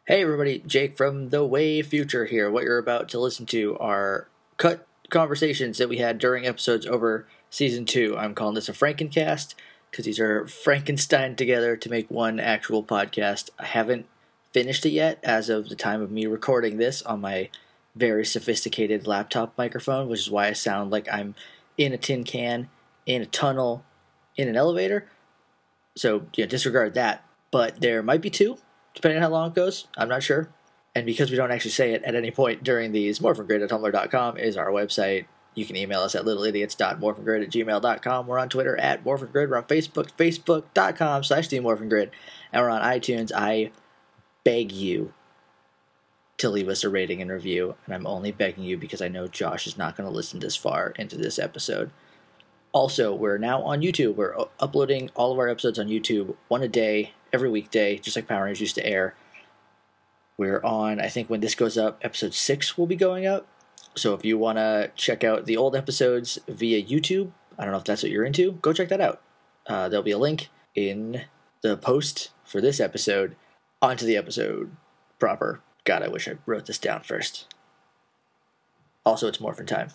Hey everybody, Jake from The Way Future here. What you're about to listen to are cut conversations that we had during episodes over Season 2. I'm calling this a Frankencast because these are Frankenstein together to make one actual podcast. I haven't finished it yet as of the time of me recording this on my very sophisticated laptop microphone, which is why I sound like I'm in a tin can, in a tunnel, in an elevator. So, disregard that. But there might be two. Depending on how long it goes, I'm not sure. And because we don't actually say it at any point during these, morphingrid@tumblr.com is our website. You can email us at littleidiots.morphingrid@gmail.com. We're on Twitter at morphingrid. We're on Facebook, facebook.com/themorphingrid. And we're on iTunes. I beg you to leave us a rating and review. And I'm only begging you because I know Josh is not going to listen this far into this episode. Also, we're now on YouTube. We're uploading all of our episodes on YouTube, one a day, every weekday, just like Power Rangers used to air. We're on, I think when this goes up, episode 6 will be going up. So if you want to check out the old episodes via YouTube, I don't know if that's what you're into, go check that out. There'll be a link in the post for this episode onto the episode proper. God, I wish I wrote this down first. Also, it's Morphin time.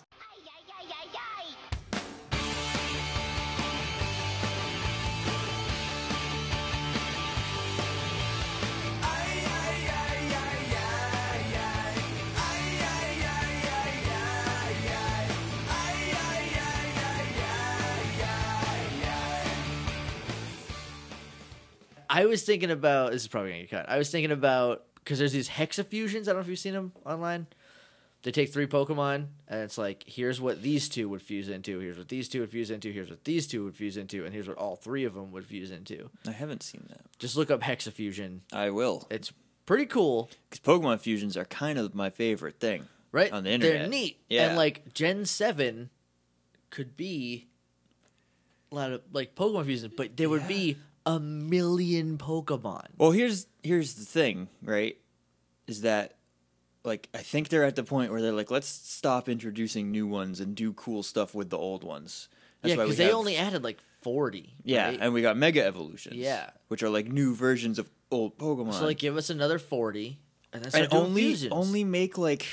I was thinking about, this is probably going to get cut. I was thinking about, because there's these hexafusions, I don't know if you've seen them online. They take 3 Pokemon, and it's like, here's what these 2 would fuse into, here's what these 2 would fuse into, here's what these 2 would fuse into, and here's what all 3 of them would fuse into. I haven't seen that. Just look up hexafusion. I will. It's pretty cool. Because Pokemon fusions are kind of my favorite thing. Right? On the internet. They're neat. Yeah. And like, Gen 7 could be a lot of like Pokemon fusions, but there would be 1 million Pokemon. Well, here's the thing, right? Is that, like, I think they're at the point where they're like, let's stop introducing new ones and do cool stuff with the old ones. That's because they only added like 40. Yeah, right? and we got Mega Evolutions. Yeah. Which are like new versions of old Pokemon. So like, give us another 40, and then and only make like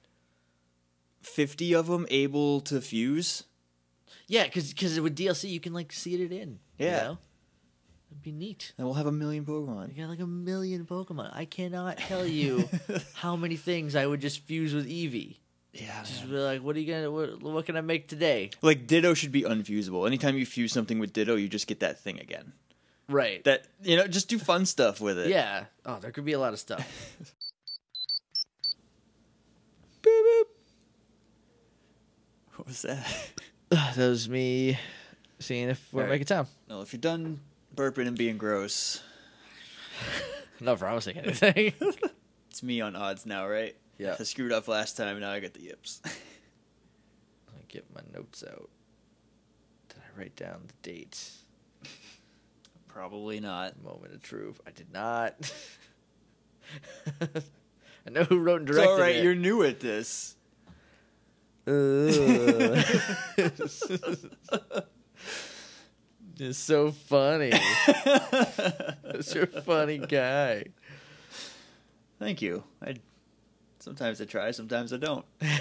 50 of them able to fuse. Yeah, because with DLC you can like seed it in. Yeah. You know? It'd be neat. And we'll have 1 million Pokemon. You got like 1 million Pokemon. I cannot tell you how many things I would just fuse with Eevee. Yeah, just be like, what can I make today? Like, Ditto should be unfusable. Anytime you fuse something with Ditto, you just get that thing again. Right. That, just do fun stuff with it. Yeah. Oh, there could be a lot of stuff. Boop, boop. What was that? That was me seeing if we're making time. No, if you're done burping and being gross. Not promising anything. It's me on odds now, right? Yeah. I screwed up last time, now I got the yips. Let me get my notes out. Did I write down the dates? Probably not. Moment of truth. I did not. I know who wrote and directed It's all right, it. you're new at this. It's so funny. You're a funny guy. Thank you. Sometimes I try, sometimes I don't. Are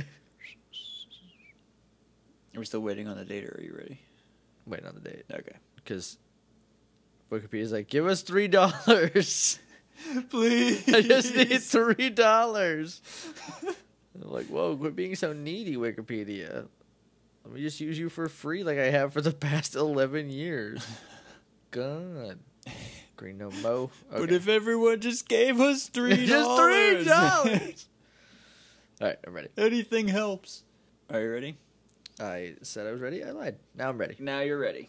we still waiting on the date, or are you ready? Waiting on the date. Okay. Because Wikipedia's like, give us $3. Please. I just need $3. I'm like, whoa, quit being so needy, Wikipedia. Let me just use you for free like I have for the past 11 years. God. Green no mo. Okay. But if everyone just gave us $3. Just $3. All right, I'm ready. Anything helps. Are you ready? I said I was ready. I lied. Now I'm ready. Now you're ready.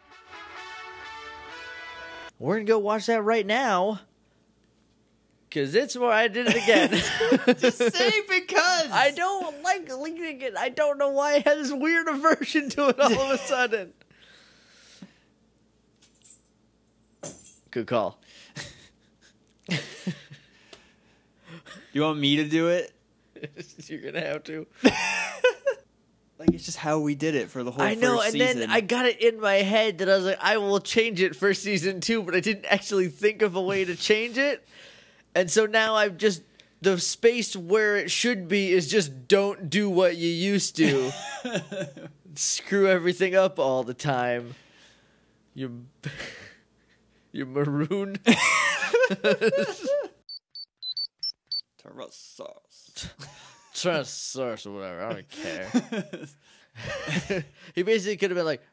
We're going to go watch that right now. Because it's where I did it again. Just say because. I don't like linking it. I don't know why it has this weird aversion to it all of a sudden. Good call. You want me to do it? You're going to have to. Like, it's just how we did it for the whole I know, first and season. then I got it in my head that I was like, I will change it for season 2, but I didn't actually think of a way to change it. And so now I've just, the space where it should be is just don't do what you used to. Screw everything up all the time. You're maroon. Tyrannosaurus or whatever. I don't care. He basically could have been like,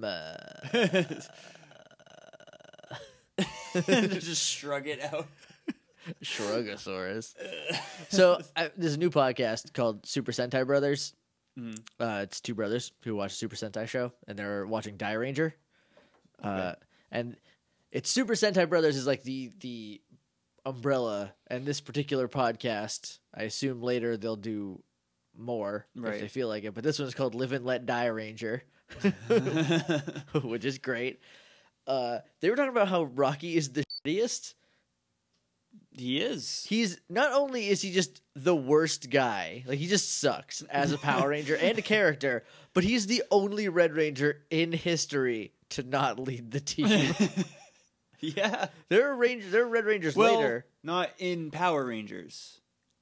just shrug it out. Shrugosaurus. So there's a new podcast called Super Sentai Brothers. It's two brothers who watch a Super Sentai show, and they're watching Die Ranger. And it's Super Sentai Brothers is like the umbrella, and this particular podcast, I assume later they'll do more if they feel like it. But this one's called Live and Let Die Ranger, which is great. They were talking about how Rocky is the shittiest. He is. He's not only is he just the worst guy, like he just sucks as a Power Ranger and a character, but he's the only Red Ranger in history to not lead the team. Yeah. There are Red Rangers later. Not in Power Rangers.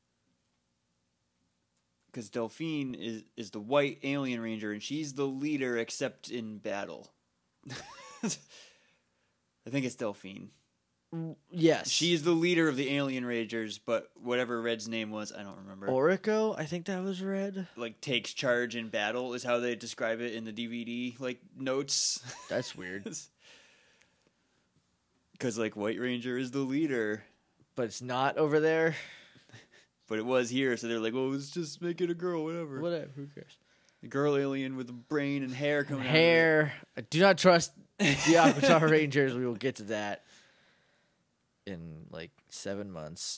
Because Delphine is the white alien ranger, and she's the leader except in battle. I think it's Delphine. Yes. She's the leader of the alien rangers, but whatever Red's name was, I don't remember. Orico, I think that was Red. Like, takes charge in battle is how they describe it in the DVD, like, notes. That's weird. Because, like, White Ranger is the leader. But it's not over there. But it was here, so they're like, well, let's just make it a girl, whatever. Whatever, who cares? The girl alien with a brain and hair coming out. Hair. I do not trust the Aquatar Rangers. We will get to that in like 7 months.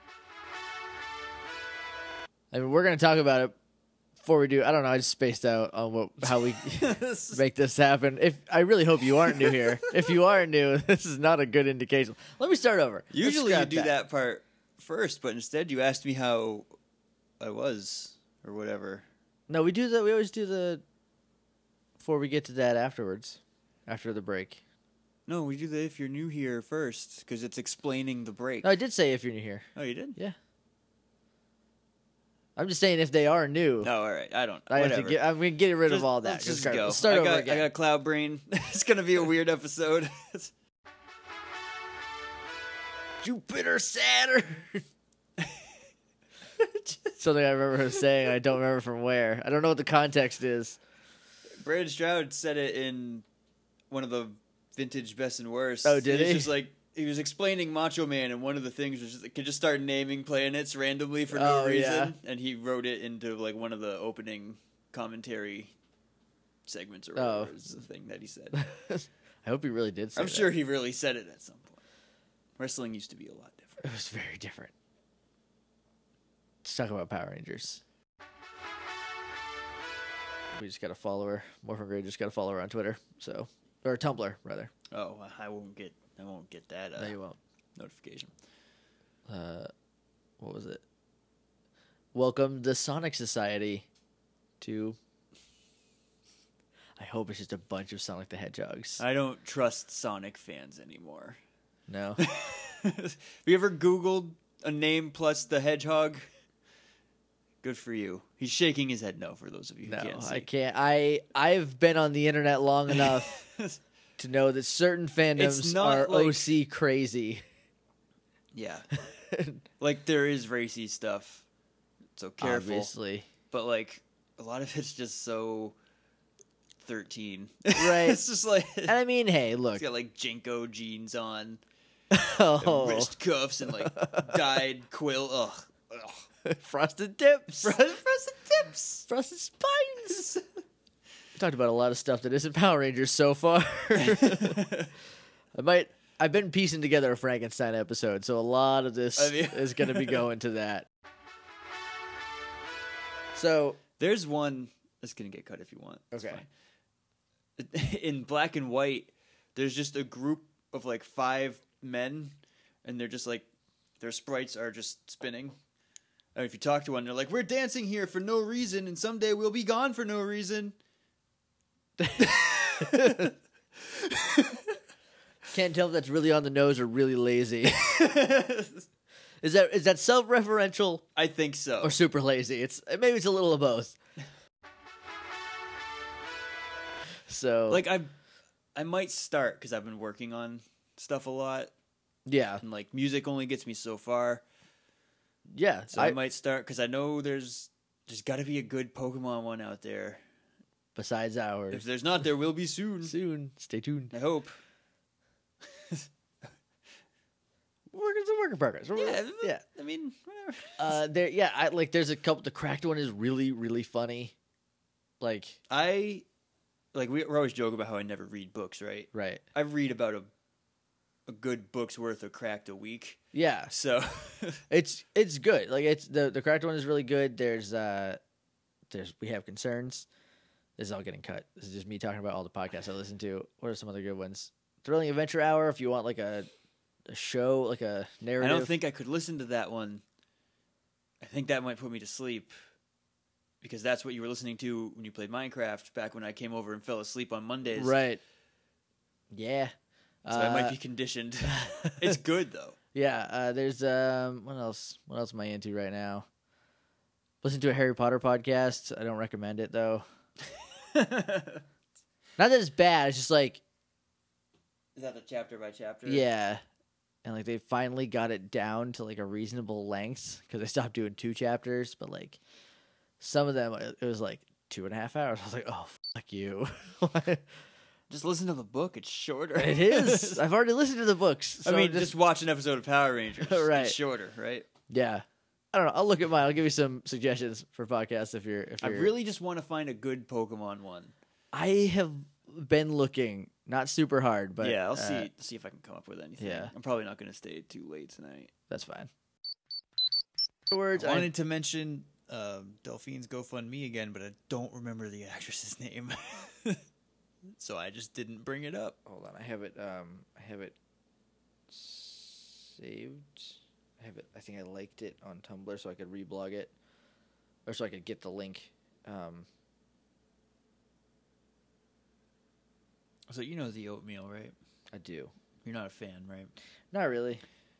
I mean, we're going to talk about it before we do. I don't know. I just spaced out on how we make this happen. I really hope you aren't new here. If you are new, this is not a good indication. Let me start over. Usually you do that part first, but instead you asked me how I was or whatever. No, we do that. We always do the before we get to that afterwards, after the break. No, we do that if you're new here first, because it's explaining the break. No, I did say if you're new here. Oh, you did? Yeah. I'm just saying if they are new. No, all right. I don't. I'm going to get rid of all that. Let's just go. Let's start over again. I got cloud brain. It's going to be a weird episode. Jupiter, Saturn. Something I remember her saying. I don't remember from where. I don't know what the context is. Brandon Stroud said it in one of the vintage best and worst. Oh, did he? It's just like he was explaining Macho Man, and one of the things was just, could just start naming planets randomly for no reason, and he wrote it into like one of the opening commentary segments or whatever is the thing that he said. I hope he really did say I'm sure he really said it at some point. Wrestling used to be a lot different. It was very different. Let's talk about Power Rangers. We just got a follower. Morphin Gray just got a follower on Twitter, or Tumblr rather. Oh, I won't get that. No, you won't. Notification. What was it? Welcome the Sonic Society to. I hope it's just a bunch of Sonic the Hedgehogs. I don't trust Sonic fans anymore. No. Have you ever Googled a name plus the Hedgehog? Good for you. He's shaking his head no for those of you who can't see. I can't. I've been on the internet long enough to know that certain fandoms are like, OC crazy. Yeah. Like there is racy stuff. So careful. Obviously. But like a lot of it's just so 13. Right. It's just like and I mean, hey, look. He's got like Jinko jeans on. Oh. Wrist cuffs and like dyed quill. Ugh. Frosted tips. Frosted tips. Frosted spines. We talked about a lot of stuff that isn't Power Rangers so far. I've been piecing together a Frankenstein episode, so a lot of this is going to be going to that. So there's one that's going to get cut if you want. Okay. In Black and White, there's just a group of like 5 men, and they're just like their sprites are just spinning. And if you talk to one, they're like, "We're dancing here for no reason, and someday we'll be gone for no reason." Can't tell if that's really on the nose or really lazy. Is that self-referential I think so. or super lazy? Maybe it's a little of both. So Like I might start because I've been working on stuff a lot, yeah, and like music only gets me so far. yeah. So I might start because I know there's got to be a good Pokemon one out there. Besides If ours, there's not, there will be soon. Stay tuned. I hope. It's a work in progress. Yeah. I mean, whatever. There's a couple. The cracked one is really, really funny. Like, we're always joke about how I never read books, right? right. I read about a good book's worth of Cracked a week. Yeah. So It's good. Like it's the cracked one is really good. There's We Have Concerns. This is all getting cut. This is just me talking about all the podcasts I listen to. What are some other good ones? Thrilling Adventure Hour. If you want like a show, like a narrative. I don't think I could listen to that one. I think that might put me to sleep because that's what you were listening to when you played Minecraft back when I came over and fell asleep on Mondays. Right. Yeah. So I might be conditioned. It's good though. Yeah. There's what else? What else am I into right now? Listen to a Harry Potter podcast. I don't recommend it though. Not that it's bad. It's just like, Is that the chapter by chapter? yeah, and like they finally got it down to like a reasonable length because they stopped doing 2 chapters. But like some of them, it was like 2.5 hours. I was like, oh fuck you. Just listen to the book. It's shorter. It is. I've already listened to the books. I So mean, just watch an episode of Power Rangers. Right. It's shorter, right? yeah. I don't know. I'll look at mine. I'll give you some suggestions for podcasts if you're. I really just want to find a good Pokemon one. I have been looking, not super hard, but yeah, I'll see if I can come up with anything. yeah. I'm probably not going to stay too late tonight. That's fine. I Afterwards, wanted to mention Delphine's GoFundMe again, but I don't remember the actress's name, so I just didn't bring it up. hold on. I have it saved. I think I liked it on Tumblr so I could reblog it, or so I could get the link. So you know the oatmeal, right? I do. You're not a fan, right? Not really.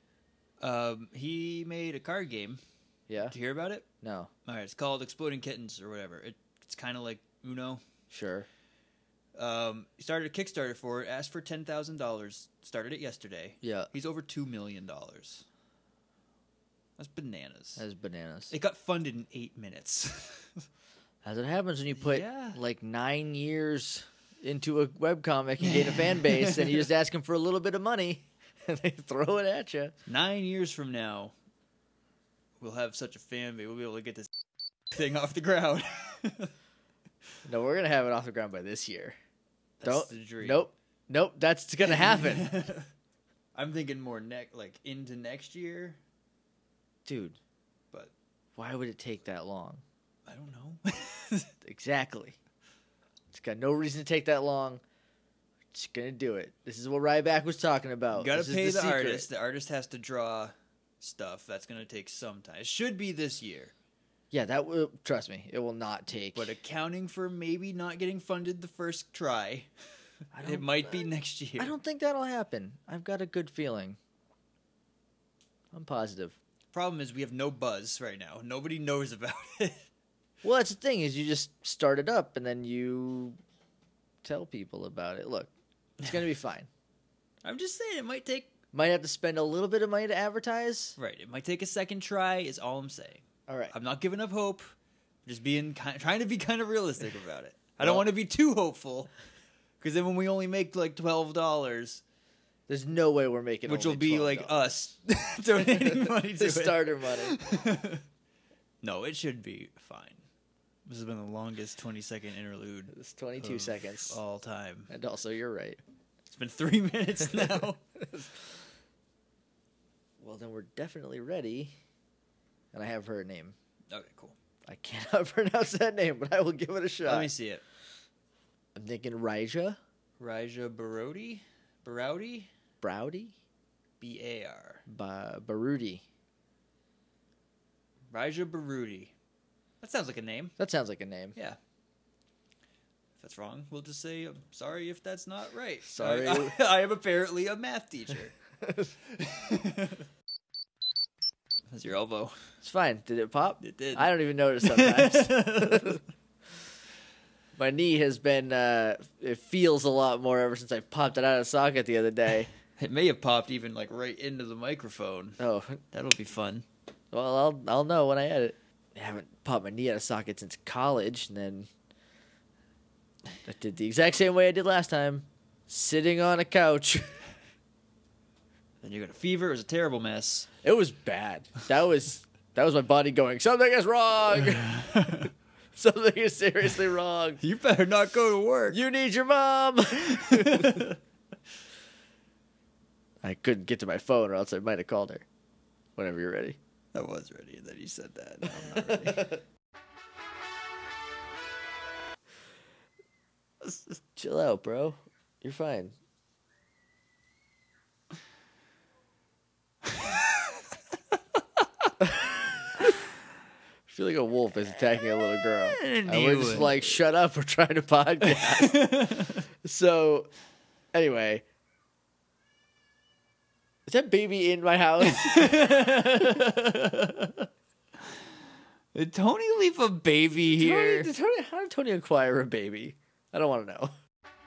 He made a card game. Yeah. Did you hear about it? No. All right, it's called Exploding Kittens or whatever. It's kind of like Uno. Sure. He started a Kickstarter for it, asked for $10,000, started it yesterday. Yeah. He's over $2 million. That's bananas. That's bananas. It got funded in 8 minutes. As it happens when you put Yeah. like 9 years into a webcomic and gain a fan base, and you just ask them for a little bit of money, and they throw it at you. 9 years from now, we'll have such a fan base. We'll be able to get this thing off the ground. No, we're gonna have it off the ground by this year. That's the dream. Nope. That's gonna happen, I'm thinking more into next year, dude. but Why would it take that long? I don't know. Exactly. It's got no reason to take that long. Just gonna do it. This is what Ryback was talking about. You gotta This is pay the secret. artist. The artist has to draw stuff. That's gonna take some time. It should be this year. Yeah, that will. Trust me, it will not take. But accounting for maybe not getting funded the first try, it might be next year. I don't think that'll happen. I've got a good feeling. I'm positive. Problem is we have no buzz right now. Nobody knows about it. Well, that's the thing is you just start it up and then you tell people about it. Look, it's gonna be fine. I'm just saying it might take. Might have to spend a little bit of money to advertise. Right, it might take a second try. Is all I'm saying. All right. I'm not giving up hope. I'm just trying to be kind of realistic about it. I don't Well- want to be too hopeful, because then when we only make like $12, There's no way we're making which only will be like $12. us donating money to the it. starter money. No, it should be fine. This has been the longest 20-second interlude It's 22 of seconds. all time. And also, you're right. It's been 3 minutes now. Well, then we're definitely ready. And I have her name. Okay, cool. I cannot pronounce that name, but I will give it a shot. Let me see it. I'm thinking Raija Raija Barodi? Barowdy? Browdy, B-A-R. Barudi. Raija Barudi. That sounds like a name. That sounds like a name. Yeah. If that's wrong, we'll just say, I'm sorry if that's not right. Sorry. I am apparently a math teacher. That's your elbow. It's fine. Did it pop? It did. I don't even notice sometimes. My knee has been, it feels a lot more ever since I popped it out of socket the other day. It may have popped even like right into the microphone. Oh, That'll be fun. well, I'll know when I edit. I haven't popped my knee out of socket since college, and then I did the exact same way I did last time, sitting on a couch. Then you got a fever. It was a terrible mess. It was bad. That was my body going, something is wrong. Something is seriously wrong. You better not go to work. You need your mom. I couldn't get to my phone, or else I might have called her. Whenever you're ready. I was ready, and then you said that. Now I'm not ready. Chill out, bro. You're fine. I feel like a wolf is attacking a little girl. And we're just like, shut up, we're trying to podcast. So, anyway. Is that baby in my house? Did Tony leave a baby here? How did Tony acquire a baby? I don't want to know.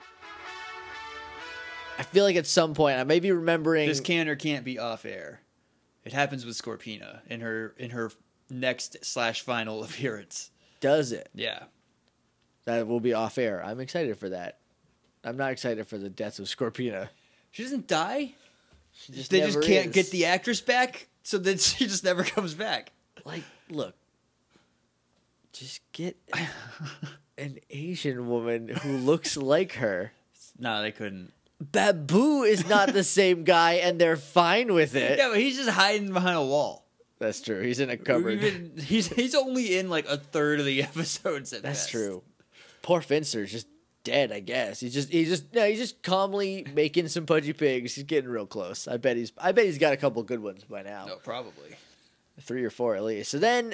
I feel like at some point I may be remembering. This can or can't be off air. It happens with Scorpina in her next/final appearance. Does it? Yeah. That will be off air. I'm excited for that. I'm not excited for the death of Scorpina. She doesn't die? They just can't get the actress back, so that she just never comes back. Like, look. Just get an Asian woman who looks like her. No, they couldn't. Babu is not the same guy, and they're fine with it. Yeah, but he's just hiding behind a wall. That's true. He's in a cupboard. He's only in like a third of the episodes. At That's best. true. Poor Finster's just dead, I guess. He's just calmly making some pudgy pigs. He's getting real close. I bet he's got a couple good ones by now. No, probably 3 or 4 at least. So then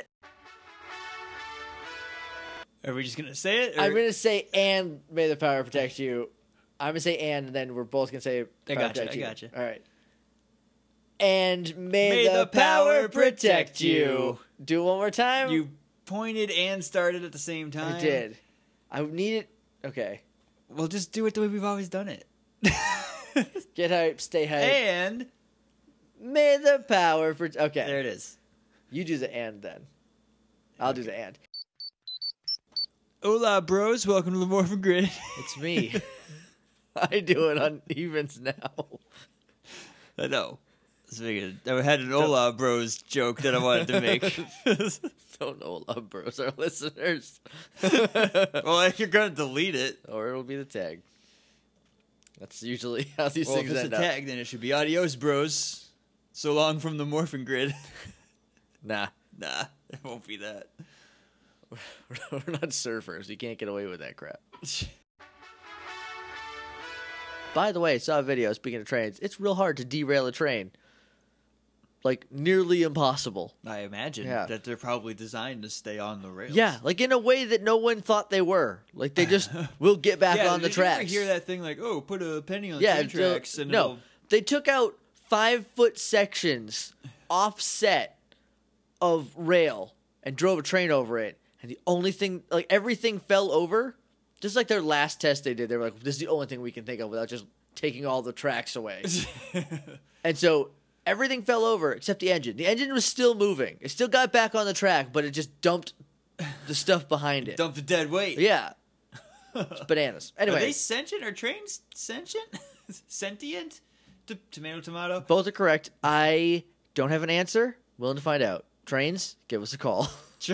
are we just gonna say it? Or? I'm gonna say, and may the power protect you. I'm gonna say, and then we're both gonna say, I gotcha. All right. And may the power protect you. Do it one more time. You pointed and started at the same time. I did. I need it. Okay. Well, just do it the way we've always done it. Get hype, stay hype. And may the power protect. Okay. there it is. You do the and then. I'll do the and. Hola, bros. Welcome to the Morphin Grid. It's me. I do it on evens now. I know. I had an Hola, bros joke that I wanted to make. Don't hola, bros, our listeners. Well, you're going to delete it. Or it'll be the tag. That's usually how these Well, things if it's end a up. tag, then it should be adios, bros. So long from the Morphin Grid. Nah. Nah, it won't be that. We're not surfers. You can't get away with that crap. By the way, I saw a video, speaking of trains. It's real hard to derail a train. Like, nearly impossible. I imagine Yeah. that they're probably designed to stay on the rails. Yeah, like in a way that no one thought they were. Like, they just will get back on the did you ever tracks. hear that thing like, oh, put a penny on Yeah, train tracks and no. it'll... They took out 5-foot sections offset of rail and drove a train over it. And the only thing, like, everything fell over. Just like their last test they did. They were like, this is the only thing we can think of without just taking all the tracks away. And so everything fell over except the engine. The engine was still moving. It still got back on the track, but it just dumped the stuff behind it. Dump the dead weight. Yeah. It's bananas. Anyway. Are they sentient? Are trains sentient? Sentient? Tomato? Both are correct. I don't have an answer. Willing to find out. Trains, give us a call.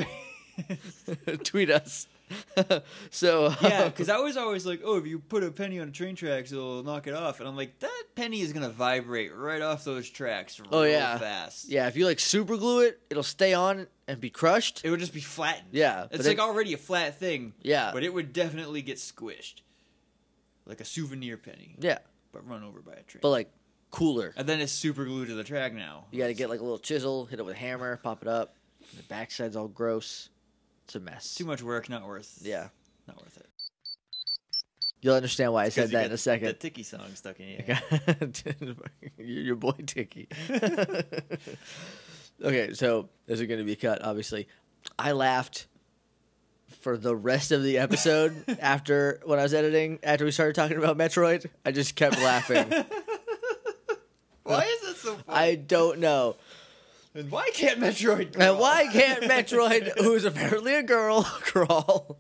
Tweet us. So Yeah, because I was always like, oh, if you put a penny on a train tracks, it'll knock it off. And I'm like, that penny is going to vibrate right off those tracks real fast. Yeah, if you like super glue it, it'll stay on and be crushed. It would just be flattened. Yeah. It's like already a flat thing. Yeah. But it would definitely get squished. Like a souvenir penny. Yeah. But run over by a train. But like cooler. And then it's super glued to the track now. You got to get like a little chisel, hit it with a hammer, pop it up. The backside's all gross. It's a mess. Too much work, not worth. Yeah. Not worth it. You'll understand why I said that in a The second. Tiki song stuck in you. Your boy Tiki. Okay, so this is going to be cut, obviously. I laughed for the rest of the episode when I was editing, after we started talking about Metroid. I just kept laughing. Why is that so funny? I don't know. And why can't Metroid And why can't Metroid, who's apparently a girl, crawl?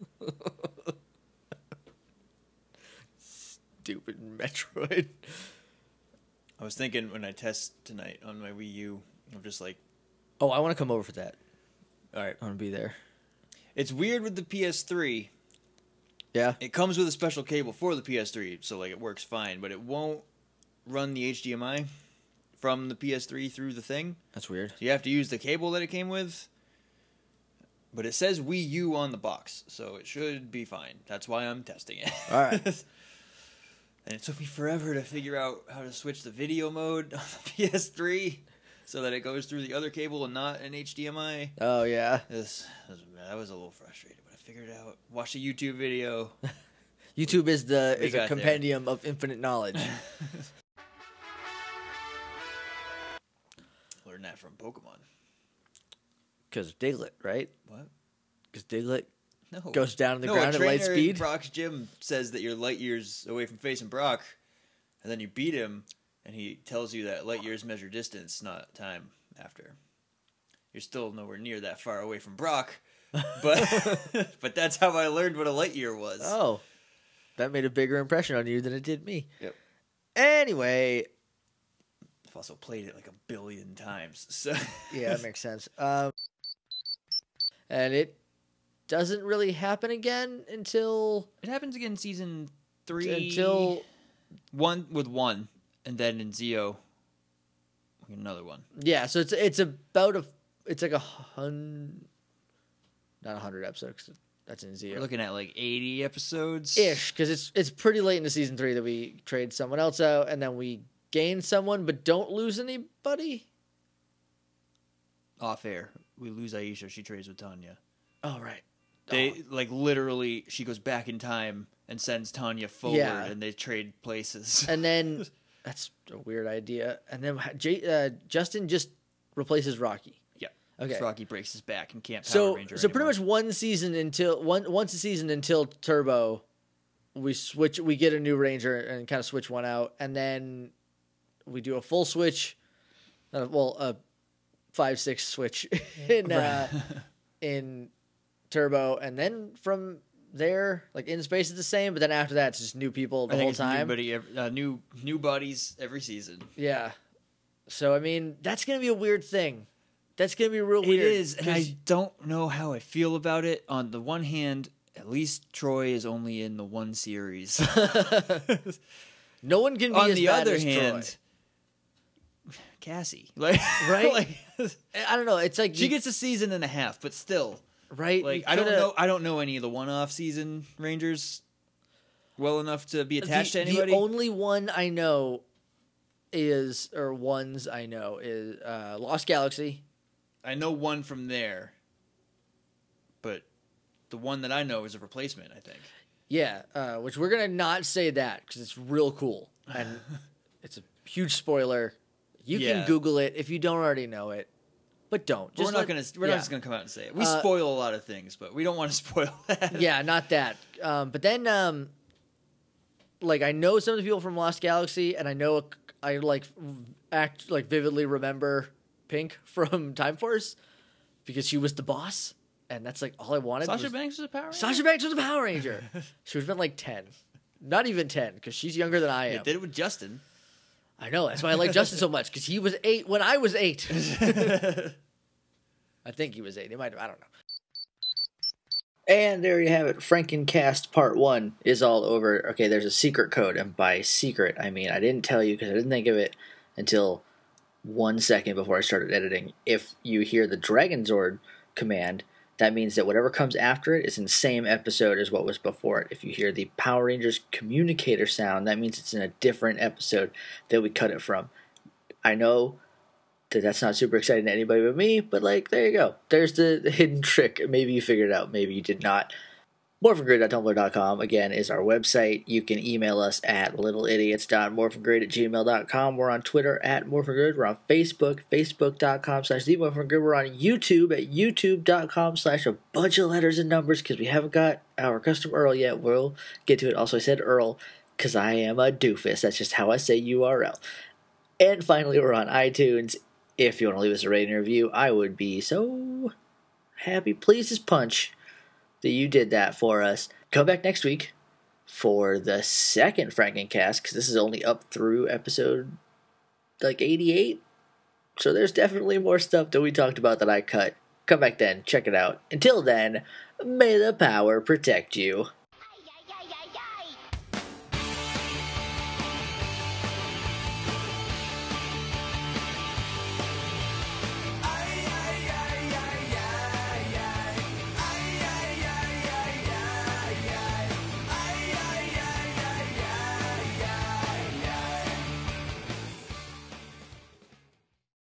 Stupid Metroid. I was thinking when I test tonight on my Wii U, I'm just like, Oh, I want to come over for that. all right. I want to be there. It's weird with the PS3. Yeah? It comes with a special cable for the PS3, so like it works fine, but it won't run the HDMI from the PS3 through the thing. That's weird. So you have to use the cable that it came with. But it says Wii U on the box, so it should be fine. That's why I'm testing it. All right. And it took me forever to figure out how to switch the video mode on the PS3 so that it goes through the other cable and not an HDMI. Oh, yeah. That was a little frustrating, but I figured it out. Watched a YouTube video. YouTube is a got compendium of infinite knowledge. Learned that from Pokemon. Because Diglett, right? What? Because Diglett No. goes down to the No, ground a at light trainer in speed. Brock's gym says that you're light years away from facing Brock, and then you beat him, and he tells you that light years measure distance, not time after. You're still nowhere near that far away from Brock, but but that's how I learned what a light year was. Oh, that made a bigger impression on you than it did me. Yep. Anyway, I've also played it like 1 billion times, so yeah, that makes sense. And it doesn't really happen again until it happens again in season 3. until one, and then in Zeo, another one. yeah. So it's about it's like 100, not 100 episodes. That's in We're Zeo. looking at like 80 episodes Ish, because it's pretty late into season 3 that we trade someone else out, and then we gain someone but don't lose anybody. Off air. We lose Aisha. She trades with Tanya. Oh right. They like literally. She goes back in time and sends Tanya forward, Yeah. and they trade places. And then that's a weird idea. And then Justin just replaces Rocky. Yeah. Okay. Rocky breaks his back and can't Power So Ranger pretty anymore. much once a season until Turbo, we get a new Ranger and kind of switch one out, and then we do a full switch, a 5-6 switch in Turbo, and then from there, like in space is the same, but then after that it's just new people the I think whole it's time. new buddies every season. Yeah. So I mean, that's gonna be a weird thing. That's gonna be real weird. It is, and 'cause- I don't know how I feel about it. On the one hand, at least Troy is only in the one series. no one can be On as the bad other as hand, Troy. Cassie, like Right? like, I don't know. It's like she gets a season and a half, but still, right. like you I don't coulda- know. I don't know any of the one-off season Rangers well enough to be attached to anybody. The only one I know is Lost Galaxy. I know one from there, but the one that I know is a replacement. I think. Yeah, which we're gonna not say that because it's real cool and it's a huge spoiler. You Yeah. can Google it if you don't already know it, but don't. We're not just gonna come out and say it. We spoil a lot of things, but we don't want to spoil that. Yeah, not that. But then, like I know some of the people from Lost Galaxy, and I know I vividly remember Pink from Time Force because she was the boss, and that's like all I wanted. Sasha Banks is a Power Ranger? Sasha Banks was a Power Ranger. She would have been like 10, not even 10, because she's younger than I am. They did it with Justin. I know that's why I like Justin so much because he was 8 when I was 8. I think he was 8. He might have. I don't know. And there you have it. Frankencast Part 1 is all over. Okay, there's a secret code, and by secret, I mean I didn't tell you because I didn't think of it until 1 second before I started editing. If you hear the Dragon Zord command, that means that whatever comes after it is in the same episode as what was before it. If you hear the Power Rangers communicator sound, that means it's in a different episode that we cut it from. I know that that's not super exciting to anybody but me, but like, there you go. There's the hidden trick. Maybe you figured it out. Maybe you did not. Morphingrid.tumblr.com, again, is our website. You can email us at littleidiots.morphingrid@gmail.com. We're on Twitter at Morphingrid. We're on Facebook, facebook.com/TheMorphingrid. We're on YouTube at youtube.com/ a bunch of letters and numbers because we haven't got our custom URL yet. We'll get to it. Also, I said URL because I am a doofus. That's just how I say URL. And finally, we're on iTunes. If you want to leave us a rating and review, I would be so happy, pleased as punch, that you did that for us. Come back next week for the second Frankencast, because this is only up through episode 88. So there's definitely more stuff that we talked about that I cut. Come back then, check it out. Until then, may the power protect you.